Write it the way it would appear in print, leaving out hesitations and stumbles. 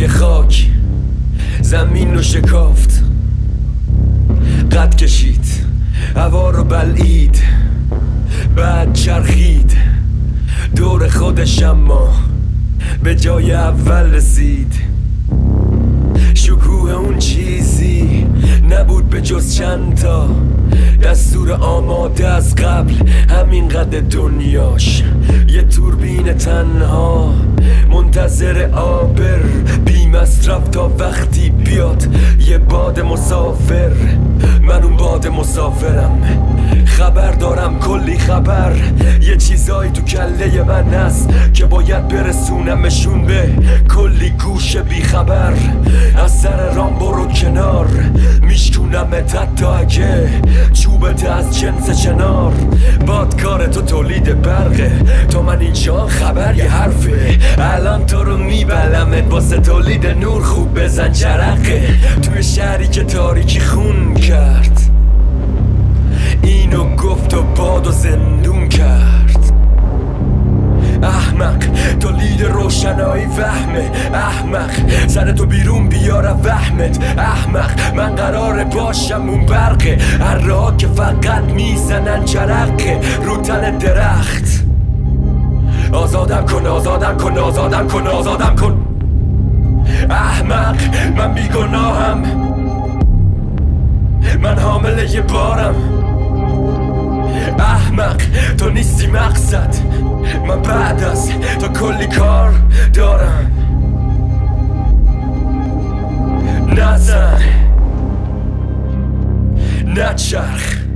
خاک زمین رو شکافت، قد کشید، هوا رو بلعید، بعد چرخید دور خودش، اما به جای اول رسید. شکوه اون چیزی نبود به جز چند تا دستور آماده از قبل، همین قد دنیاش یه توربین تنها منتظر آبر بی مصرف تا وقتی بیاد یه باد مسافر. من اون باد مسافرم، خبر دارم کلی خبر، یه چیزایی تو کله من هست که باید برسونمشون به کلی گوش بی خبر. از سر رام برو کنار، میشکونمت حتی اگه چوبت از جنس چنار. بادکار تو تولید برقه، تو من اینجا خبر یه حرفه، الان تو رو میبلمت واسه تولید نور، خوب بزن جرقه. توی شهری که تاریکی خون کرد، اینو گفت و باد و زندون کرد. احمق تولید روشنایی وهمه، احمق سرتو بیرون بیاره وهمت، احمق من قراره باشم اون برقه، هرها که فقط میزنن جرقه رو تن درخت. آزادم کن، آزادم کن، آزادم کن، آزادم کن. احمق من بیگناهم، من حامل یه بارم. احمق تو نیستی مقصد، من بعد از تو کلی کار دارم. نزن، نچرخ.